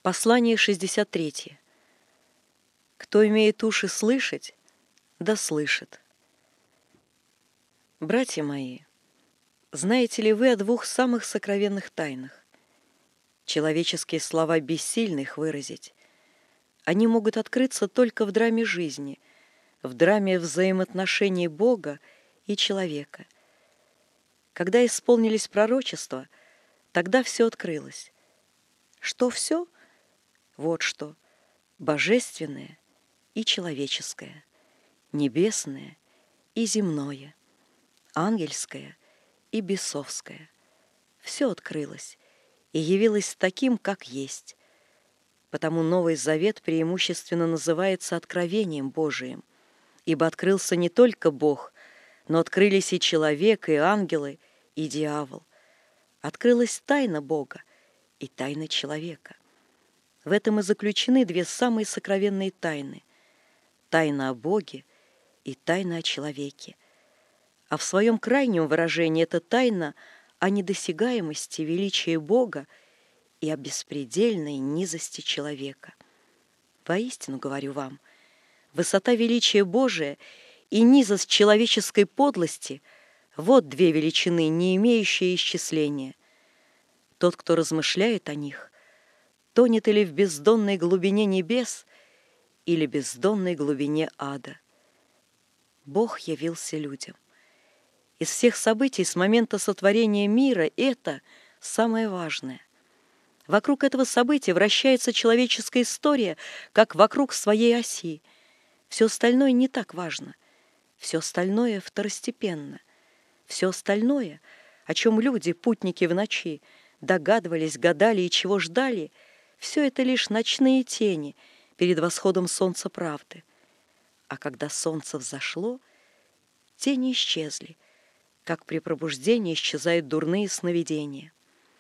Послание 63. Кто имеет уши слышать, да слышит. Братья мои, знаете ли вы о двух самых сокровенных тайнах? Человеческие слова бессильны их выразить. Они могут открыться только в драме жизни, в драме взаимоотношений Бога и человека. Когда исполнились пророчества, тогда все открылось. Что все? Вот что. Божественное и человеческое, небесное и земное, ангельское и бесовское. Все открылось и явилось таким, как есть. Потому Новый Завет преимущественно называется откровением Божиим, ибо открылся не только Бог, но открылись и человек, и ангелы, и дьявол. Открылась тайна Бога и тайна человека. В этом и заключены две самые сокровенные тайны – тайна о Боге и тайна о человеке. А в своем крайнем выражении это тайна о недосягаемости величия Бога и о беспредельной низости человека. Воистину говорю вам, высота величия Божия и низость человеческой подлости – вот две величины, не имеющие исчисления. Тот, кто размышляет о них, тонет или в бездонной глубине небес, или бездонной глубине ада. Бог явился людям. Из всех событий с момента сотворения мира это самое важное. Вокруг этого события вращается человеческая история, как вокруг своей оси. Все остальное не так важно. Все остальное второстепенно. Все остальное, о чем люди, путники в ночи, догадывались, гадали и чего ждали, все это лишь ночные тени перед восходом солнца правды. А когда солнце взошло, тени исчезли, как при пробуждении исчезают дурные сновидения.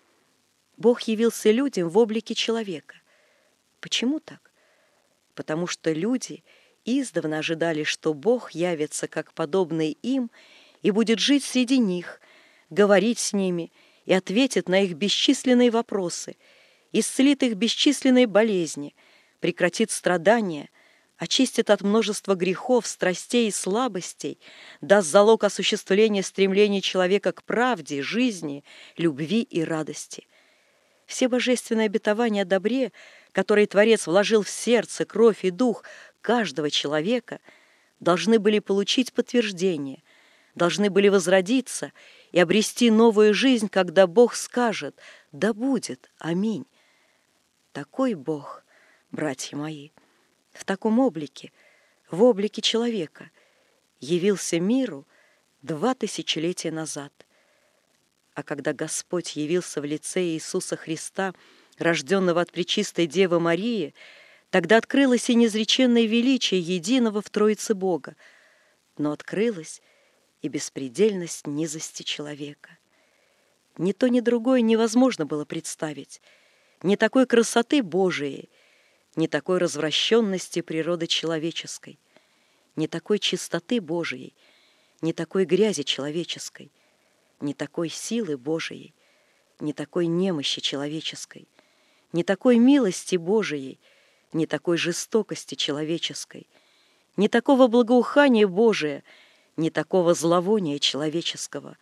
Бог явился людям в облике человека. Почему так? Потому что люди издавна ожидали, что Бог явится как подобный им и будет жить среди них, говорить с ними и ответит на их бесчисленные вопросы, исцелит их бесчисленные болезни, прекратит страдания, очистит от множества грехов, страстей и слабостей, даст залог осуществления стремлений человека к правде, жизни, любви и радости. Все божественные обетования о добре, которые Творец вложил в сердце, кровь и дух каждого человека, должны были получить подтверждение, должны были возродиться и обрести новую жизнь, когда Бог скажет «Да будет, аминь». Такой Бог, братья мои, в таком облике, в облике человека, явился миру 2 тысячелетия назад. А когда Господь явился в лице Иисуса Христа, рожденного от пречистой Девы Марии, тогда открылось и неизреченное величие единого в Троице Бога, но открылась и беспредельность низости человека. Ни то, ни другое невозможно было представить, ни такой красоты Божией, ни такой развращенности природы человеческой, ни такой чистоты Божией, ни такой грязи человеческой, ни такой силы Божией, ни такой немощи человеческой, ни такой милости Божией, ни такой жестокости человеческой, ни такого благоухания Божия, ни такого зловония человеческого.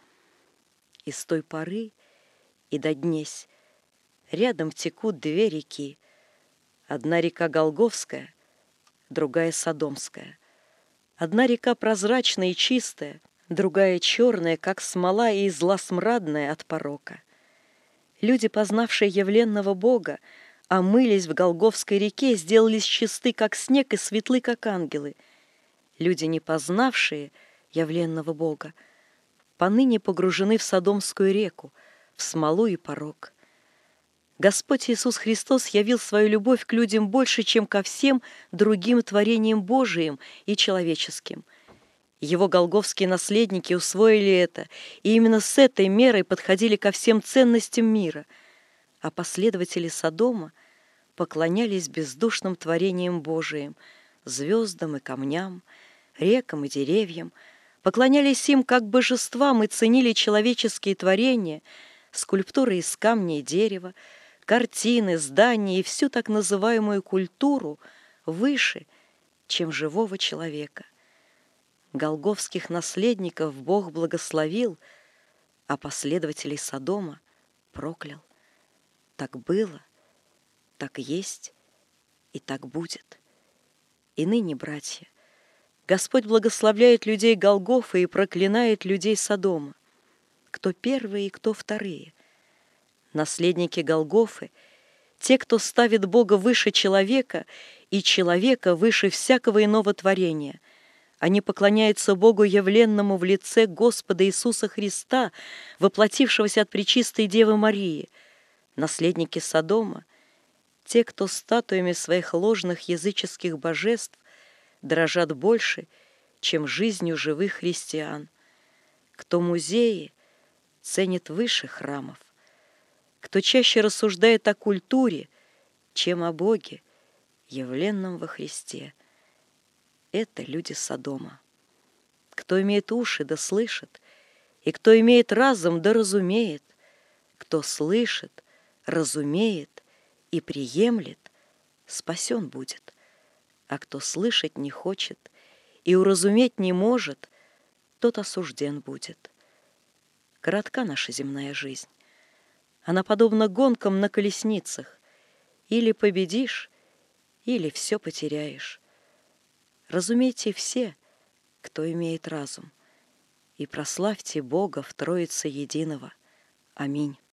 И с той поры и до днесь рядом текут 2 реки. Одна река Голгофская, другая Содомская. Одна река прозрачная и чистая, другая черная, как смола и злосмрадная от порока. Люди, познавшие явленного Бога, омылись в Голгофской реке, сделались чисты, как снег, и светлы, как ангелы. Люди, не познавшие явленного Бога, поныне погружены в Содомскую реку, в смолу и порок. Господь Иисус Христос явил свою любовь к людям больше, чем ко всем другим творениям Божиим и человеческим. Его голгофские наследники усвоили это, и именно с этой мерой подходили ко всем ценностям мира, а последователи Содома поклонялись бездушным творениям Божиим, звездам и камням, рекам и деревьям, поклонялись им как божествам и ценили человеческие творения, скульптуры из камня и дерева, картины, здания и всю так называемую культуру выше, чем живого человека. Голгофских наследников Бог благословил, а последователей Содома проклял. Так было, так есть и так будет. И ныне, братья, Господь благословляет людей Голгофы и проклинает людей Содома. Кто первые и кто вторые? Наследники Голгофы — те, кто ставит Бога выше человека и человека выше всякого иного творения. Они поклоняются Богу явленному в лице Господа Иисуса Христа, воплотившегося от пречистой Девы Марии. Наследники Содома — те, кто статуями своих ложных языческих божеств дрожат больше, чем жизнью живых христиан. Кто музеи ценит выше храмов, кто чаще рассуждает о культуре, чем о Боге, явленном во Христе. Это люди Содома. Кто имеет уши, да слышит, и кто имеет разум, да разумеет, кто слышит, разумеет и приемлет, спасен будет, а кто слышать не хочет и уразуметь не может, тот осужден будет. Коротка наша земная жизнь. Она подобна гонкам на колесницах. Или победишь, или все потеряешь. Разумейте все, кто имеет разум, и прославьте Бога в Троице Единого. Аминь.